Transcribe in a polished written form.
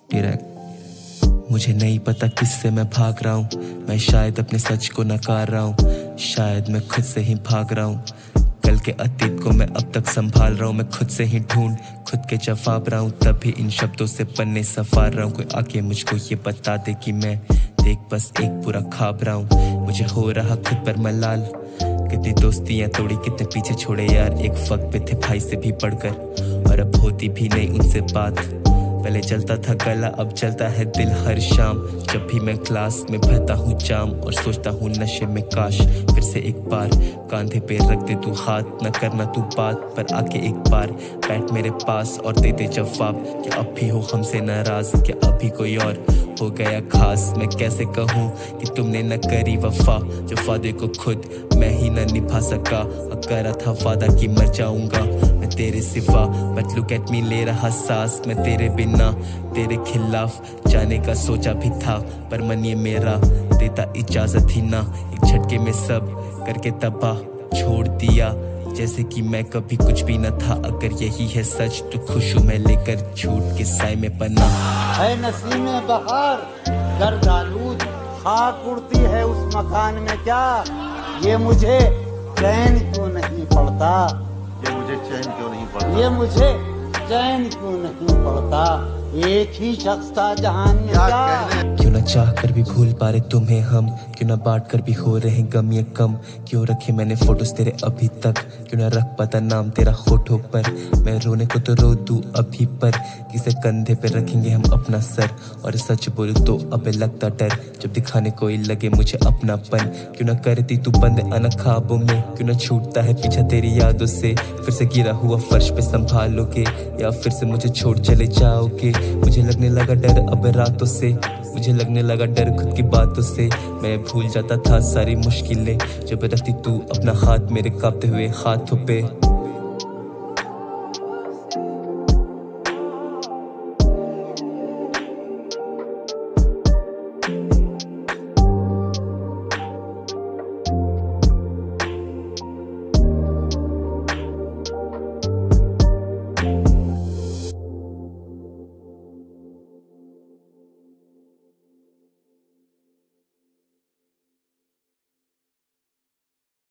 Direct. मुझे नहीं पता किससे मैं भाग रहा हूँ, मैं शायद अपने सच को नकार रहा हूँ, शायद मैं खुद से ही भाग रहा हूँ। कल के अतीत को मैं अब तक संभाल रहा हूँ, मैं खुद से ही ढूंढ खुद के जवाब रहा हूँ, तभी इन शब्दों से पन्ने सफार रहा हूँ। कोई आके मुझको ये बता दे कि मैं देख बस एक पूरा ख्वाब रहा हूँ। मुझे हो रहा खुद पर मलाल, कितनी दोस्तियां तोड़ी कितने पीछे छोड़े यार, एक वक्त पे थे भाई से भी बढ़कर, और अब होती भी नहीं उनसे बात। पहले चलता था गला अब चलता है दिल हर शाम, जब भी मैं क्लास में बहता हूँ जाम और सोचता हूँ नशे में काश फिर से एक बार कांधे पे रख दे तू हाथ, न करना तू बात पर आके एक बार बैठ मेरे पास और दे दे जवाब। क्या अब भी हो हमसे नाराज, क्या अभी कोई और हो गया खास? मैं कैसे कहूँ कि तुमने न करी वफा, जो वादे को खुद मैं ही न निभा सका। करा था वादा कि मर जाऊंगा मैं तेरे सिवा, बट लुक एट मी ले रहा सांस मैं तेरे बिना। तेरे खिलाफ जाने का सोचा भी था, पर मन ये मेरा देता इजाजत ही ना। एक झटके में सब करके तबाह छोड़ दिया, जैसे कि मैं कभी कुछ भी न था। अगर यही है सच तो खुश हूँ मैं लेकर झूठ के साए में पन्ना। है नसीमे बहार गर्द आलूद, खाक उड़ती है उस मकान में क्या, ये मुझे चैन क्यों नहीं पड़ता, ये मुझे चैन क्यों नहीं पड़ता, ये मुझे चैन क्यों नहीं पड़ता। एक ही शख्स था जहान में क्या, क्यों ना चाह कर भी भूल पा रहे तुम्हें हम, क्यों ना बांट कर भी हो रहे गम ये कम। क्यों रखे मैंने फोटोज तेरे अभी तक, क्यों ना रख पाता नाम तेरा होठों पर। मैं रोने को तो रो दूं अभी पर, किसे कंधे पे रखेंगे हम अपना सर। और सच बोलूं तो अब लगता डर, जब दिखाने कोई लगे मुझे अपनापन। क्यों ना करती तू बंद अन ख्वाबों में, क्यों ना छूटता है पीछा तेरी यादों से। फिर से गिरा हुआ फर्श पे संभालोगे या फिर से मुझे छोड़ चले जाओगे। मुझे लगने लगा डर अब रातों से, मुझे लगने लगा डर खुद की बातों से। मैं भूल जाता था सारी मुश्किलें, जब रखती तू अपना हाथ मेरे कांपते हुए हाथों पे।